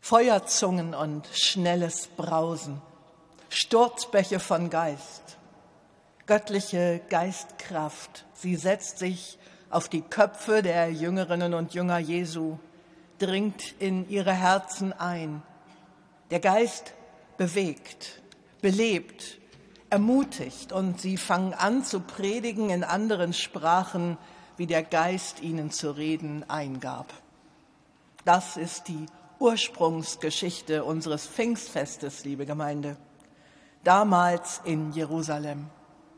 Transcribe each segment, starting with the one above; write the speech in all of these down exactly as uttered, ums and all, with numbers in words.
Feuerzungen und schnelles Brausen, Sturzbäche von Geist, göttliche Geistkraft. Sie setzt sich auf die Köpfe der Jüngerinnen und Jünger Jesu, dringt in ihre Herzen ein. Der Geist bewegt, belebt, ermutigt und sie fangen an zu predigen in anderen Sprachen, wie der Geist ihnen zu reden eingab. Das ist die Ursprungsgeschichte unseres Pfingstfestes, liebe Gemeinde, damals in Jerusalem.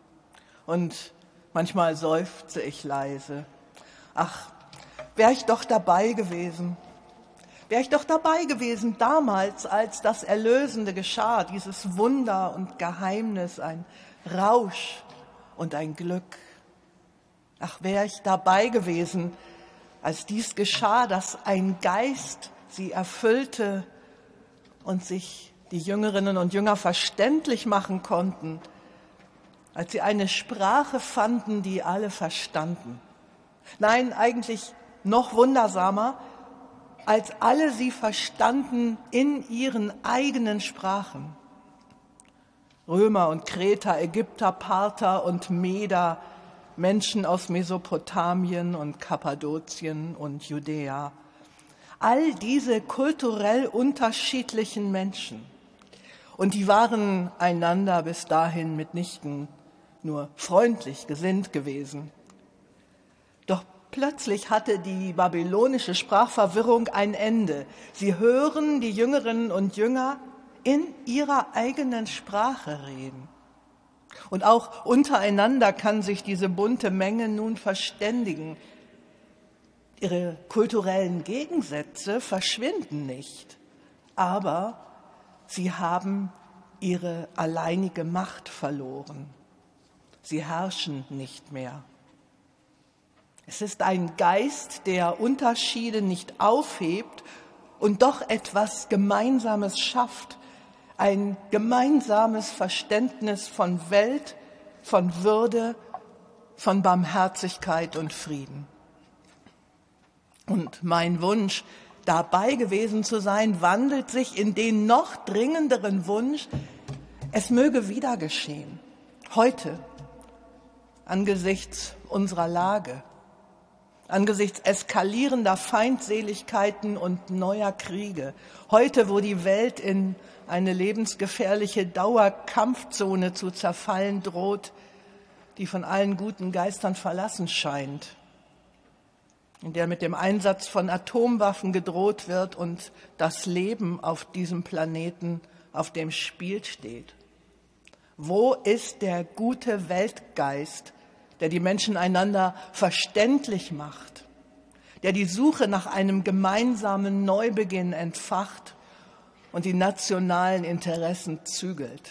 Und manchmal seufze ich leise. Ach, wäre ich doch dabei gewesen. Wäre ich doch dabei gewesen damals, als das Erlösende geschah, dieses Wunder und Geheimnis, ein Rausch und ein Glück. Ach, wäre ich dabei gewesen, als dies geschah, dass ein Geist sie erfüllte und sich die Jüngerinnen und Jünger verständlich machen konnten, als sie eine Sprache fanden, die alle verstanden. Nein, eigentlich noch wundersamer, als alle sie verstanden in ihren eigenen Sprachen. Römer und Kreter, Ägypter, Parther und Meder, Menschen aus Mesopotamien und Kappadokien und Judäa. All diese kulturell unterschiedlichen Menschen. Und die waren einander bis dahin mitnichten nur freundlich gesinnt gewesen. Doch plötzlich hatte die babylonische Sprachverwirrung ein Ende. Sie hören die Jüngerinnen und Jünger in ihrer eigenen Sprache reden. Und auch untereinander kann sich diese bunte Menge nun verständigen. Ihre kulturellen Gegensätze verschwinden nicht, aber sie haben ihre alleinige Macht verloren. Sie herrschen nicht mehr. Es ist ein Geist, der Unterschiede nicht aufhebt und doch etwas Gemeinsames schafft. Ein gemeinsames Verständnis von Welt, von Würde, von Barmherzigkeit und Frieden. Und mein Wunsch, dabei gewesen zu sein, wandelt sich in den noch dringenderen Wunsch, es möge wieder geschehen. Heute, angesichts unserer Lage, angesichts eskalierender Feindseligkeiten und neuer Kriege. Heute, wo die Welt in eine lebensgefährliche Dauerkampfzone zu zerfallen droht, die von allen guten Geistern verlassen scheint, in der mit dem Einsatz von Atomwaffen gedroht wird und das Leben auf diesem Planeten auf dem Spiel steht. Wo ist der gute Weltgeist, der die Menschen einander verständlich macht, der die Suche nach einem gemeinsamen Neubeginn entfacht und die nationalen Interessen zügelt?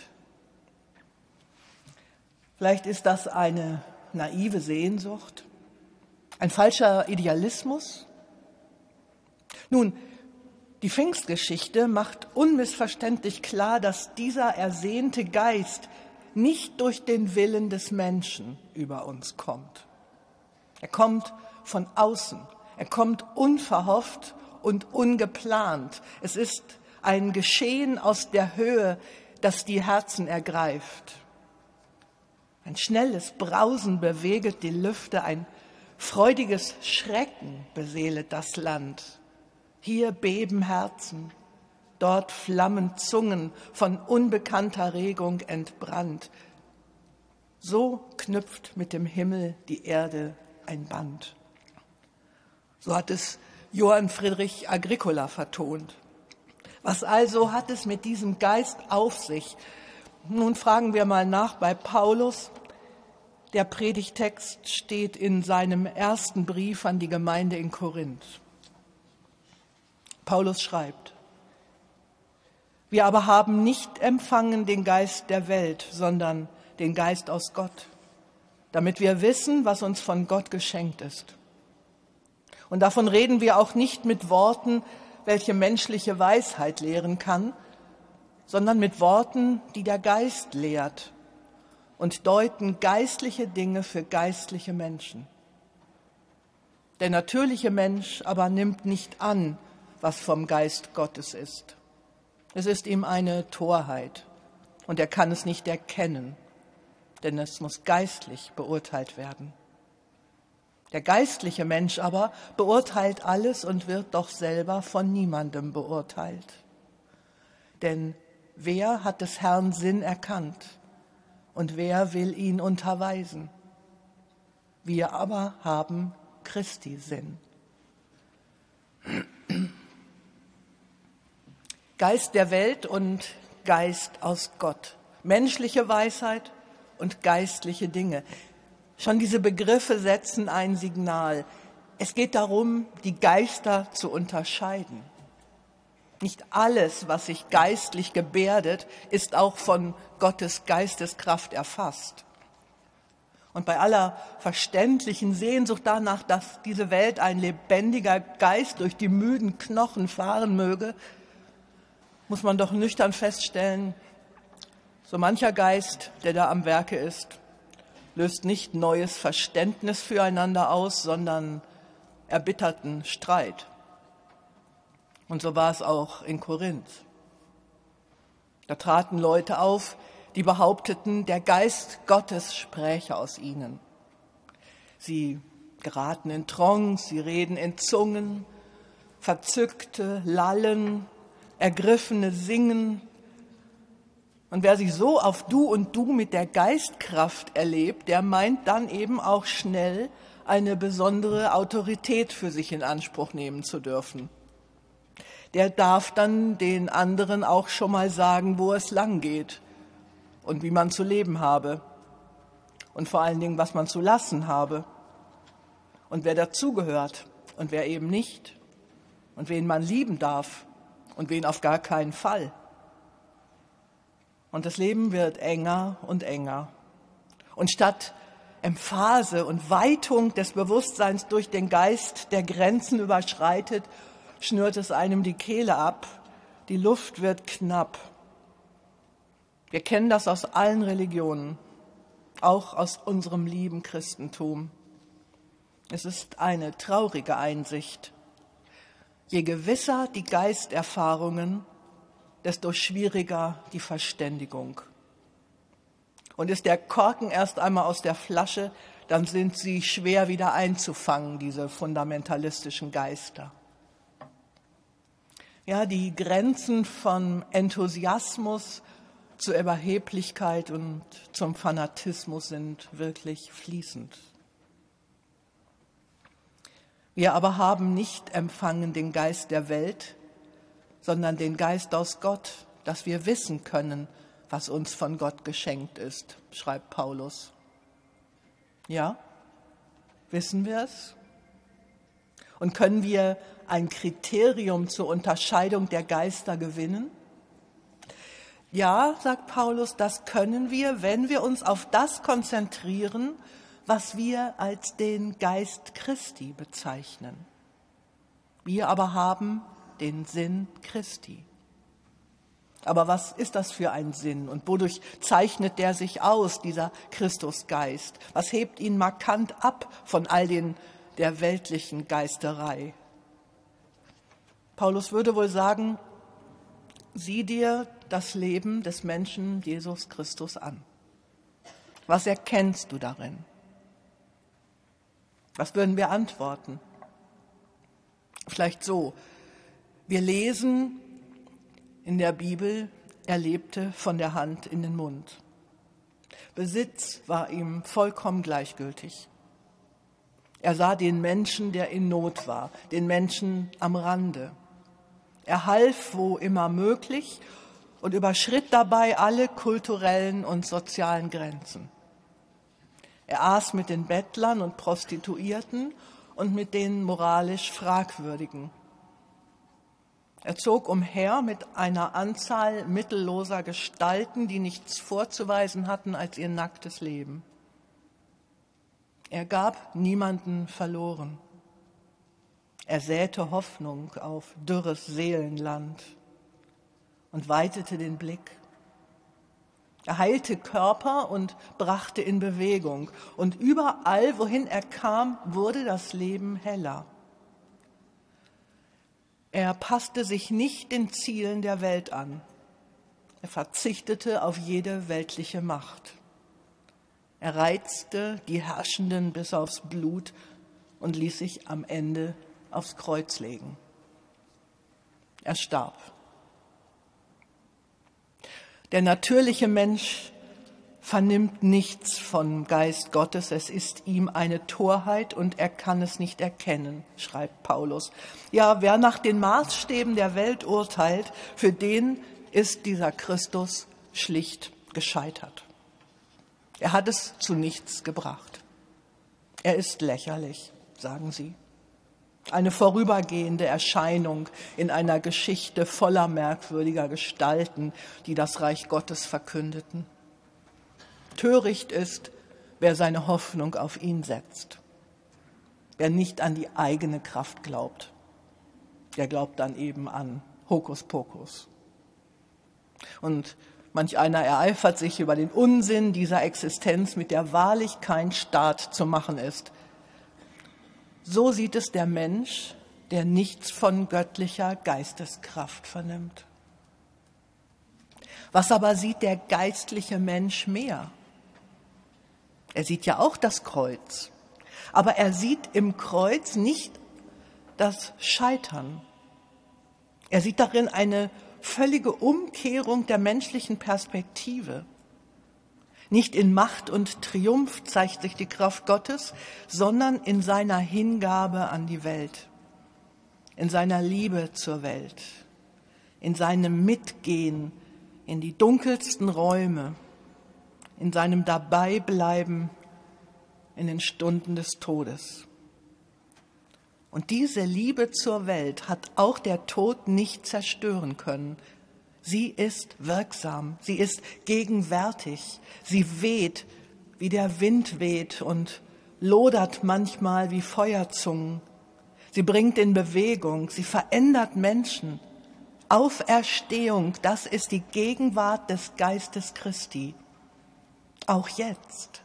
Vielleicht ist das eine naive Sehnsucht, ein falscher Idealismus? Nun, die Pfingstgeschichte macht unmissverständlich klar, dass dieser ersehnte Geist nicht durch den Willen des Menschen über uns kommt. Er kommt von außen, er kommt unverhofft und ungeplant. Es ist ein Geschehen aus der Höhe, das die Herzen ergreift. Ein schnelles Brausen beweget die Lüfte, ein freudiges Schrecken beseelt das Land. Hier beben Herzen, dort flammen Zungen von unbekannter Regung entbrannt. So knüpft mit dem Himmel die Erde ein Band. So hat es Johann Friedrich Agricola vertont. Was also hat es mit diesem Geist auf sich? Nun fragen wir mal nach bei Paulus. Der Predigtext steht in seinem ersten Brief an die Gemeinde in Korinth. Paulus schreibt: Wir aber haben nicht empfangen den Geist der Welt, sondern den Geist aus Gott, damit wir wissen, was uns von Gott geschenkt ist. Und davon reden wir auch nicht mit Worten, welche menschliche Weisheit lehren kann, sondern mit Worten, die der Geist lehrt und deuten geistliche Dinge für geistliche Menschen. Der natürliche Mensch aber nimmt nicht an, was vom Geist Gottes ist. Es ist ihm eine Torheit und er kann es nicht erkennen, denn es muss geistlich beurteilt werden. Der geistliche Mensch aber beurteilt alles und wird doch selber von niemandem beurteilt. Denn wer hat des Herrn Sinn erkannt und wer will ihn unterweisen? Wir aber haben Christi Sinn. Geist der Welt und Geist aus Gott, menschliche Weisheit und geistliche Dinge. Schon diese Begriffe setzen ein Signal. Es geht darum, die Geister zu unterscheiden. Nicht alles, was sich geistlich gebärdet, ist auch von Gottes Geisteskraft erfasst. Und bei aller verständlichen Sehnsucht danach, dass diese Welt ein lebendiger Geist durch die müden Knochen fahren möge, muss man doch nüchtern feststellen, so mancher Geist, der da am Werke ist, löst nicht neues Verständnis füreinander aus, sondern erbitterten Streit. Und so war es auch in Korinth. Da traten Leute auf, die behaupteten, der Geist Gottes spräche aus ihnen. Sie geraten in Trance, sie reden in Zungen, Verzückte lallen, Ergriffene singen. Und wer sich so auf Du und Du mit der Geistkraft erlebt, der meint dann eben auch schnell, eine besondere Autorität für sich in Anspruch nehmen zu dürfen. Der darf dann den anderen auch schon mal sagen, wo es lang geht und wie man zu leben habe und vor allen Dingen, was man zu lassen habe und wer dazugehört und wer eben nicht und wen man lieben darf und wen auf gar keinen Fall. Und das Leben wird enger und enger. Und statt Emphase und Weitung des Bewusstseins durch den Geist, der Grenzen überschreitet, schnürt es einem die Kehle ab. Die Luft wird knapp. Wir kennen das aus allen Religionen, auch aus unserem lieben Christentum. Es ist eine traurige Einsicht. Je gewisser die Geisterfahrungen, desto schwieriger die Verständigung. Und ist der Korken erst einmal aus der Flasche, dann sind sie schwer wieder einzufangen, diese fundamentalistischen Geister. Ja, die Grenzen von Enthusiasmus zur Überheblichkeit und zum Fanatismus sind wirklich fließend. Wir aber haben nicht empfangen den Geist der Welt, sondern den Geist aus Gott, dass wir wissen können, was uns von Gott geschenkt ist, schreibt Paulus. Ja, wissen wir es? Und können wir ein Kriterium zur Unterscheidung der Geister gewinnen? Ja, sagt Paulus, das können wir, wenn wir uns auf das konzentrieren, was wir als den Geist Christi bezeichnen. Wir aber haben den Sinn Christi. Aber was ist das für ein Sinn und wodurch zeichnet der sich aus, dieser Christusgeist? Was hebt ihn markant ab von all den der weltlichen Geisterei? Paulus würde wohl sagen, sieh dir das Leben des Menschen Jesus Christus an. Was erkennst du darin? Was würden wir antworten? Vielleicht so: Wir lesen in der Bibel, er lebte von der Hand in den Mund. Besitz war ihm vollkommen gleichgültig. Er sah den Menschen, der in Not war, den Menschen am Rande. Er half, wo immer möglich, und überschritt dabei alle kulturellen und sozialen Grenzen. Er aß mit den Bettlern und Prostituierten und mit den moralisch Fragwürdigen. Er zog umher mit einer Anzahl mittelloser Gestalten, die nichts vorzuweisen hatten als ihr nacktes Leben. Er gab niemanden verloren. Er säte Hoffnung auf dürres Seelenland und weitete den Blick. Er heilte Körper und brachte in Bewegung. Und überall, wohin er kam, wurde das Leben heller. Er passte sich nicht den Zielen der Welt an. Er verzichtete auf jede weltliche Macht. Er reizte die Herrschenden bis aufs Blut und ließ sich am Ende aufs Kreuz legen. Er starb. Der natürliche Mensch vernimmt nichts vom Geist Gottes. Es ist ihm eine Torheit und er kann es nicht erkennen, schreibt Paulus. Ja, wer nach den Maßstäben der Welt urteilt, für den ist dieser Christus schlicht gescheitert. Er hat es zu nichts gebracht. Er ist lächerlich, sagen sie. Eine vorübergehende Erscheinung in einer Geschichte voller merkwürdiger Gestalten, die das Reich Gottes verkündeten. Töricht ist, wer seine Hoffnung auf ihn setzt. Wer nicht an die eigene Kraft glaubt, der glaubt dann eben an Hokuspokus. Und manch einer ereifert sich über den Unsinn dieser Existenz, mit der wahrlich kein Staat zu machen ist. So sieht es der Mensch, der nichts von göttlicher Geisteskraft vernimmt. Was aber sieht der geistliche Mensch mehr? Er sieht ja auch das Kreuz, aber er sieht im Kreuz nicht das Scheitern. Er sieht darin eine völlige Umkehrung der menschlichen Perspektive. Nicht in Macht und Triumph zeigt sich die Kraft Gottes, sondern in seiner Hingabe an die Welt, in seiner Liebe zur Welt, in seinem Mitgehen in die dunkelsten Räume, in seinem Dabeibleiben in den Stunden des Todes. Und diese Liebe zur Welt hat auch der Tod nicht zerstören können. Sie ist wirksam, sie ist gegenwärtig, sie weht, wie der Wind weht und lodert manchmal wie Feuerzungen. Sie bringt in Bewegung, sie verändert Menschen. Auferstehung, das ist die Gegenwart des Geistes Christi. Auch jetzt.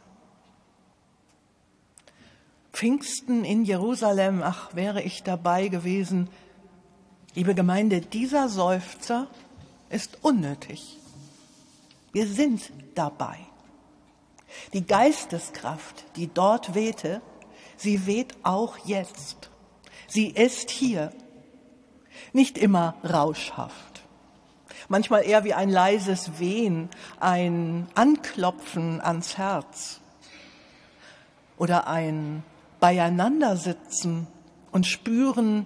Pfingsten in Jerusalem, ach, wäre ich dabei gewesen. Liebe Gemeinde, dieser Seufzer ist unnötig. Wir sind dabei. Die Geisteskraft, die dort wehte, sie weht auch jetzt. Sie ist hier. Nicht immer rauschhaft. Manchmal eher wie ein leises Wehen, ein Anklopfen ans Herz oder ein Beieinandersitzen und spüren,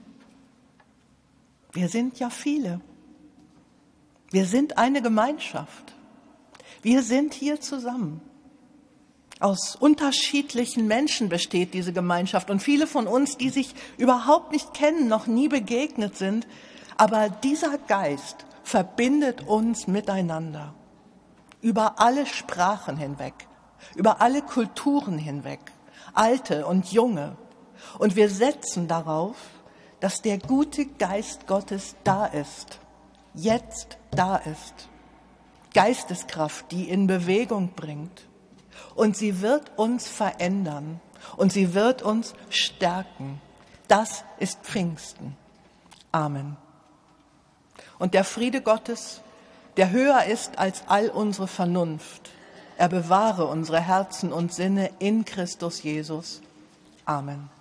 wir sind ja viele. Wir sind eine Gemeinschaft. Wir sind hier zusammen. Aus unterschiedlichen Menschen besteht diese Gemeinschaft und viele von uns, die sich überhaupt nicht kennen, noch nie begegnet sind, aber dieser Geist verbindet uns miteinander, über alle Sprachen hinweg, über alle Kulturen hinweg, alte und junge. Und wir setzen darauf, dass der gute Geist Gottes da ist, jetzt da ist. Geisteskraft, die in Bewegung bringt. Und sie wird uns verändern und sie wird uns stärken. Das ist Pfingsten. Amen. Und der Friede Gottes, der höher ist als all unsere Vernunft, er bewahre unsere Herzen und Sinne in Christus Jesus. Amen.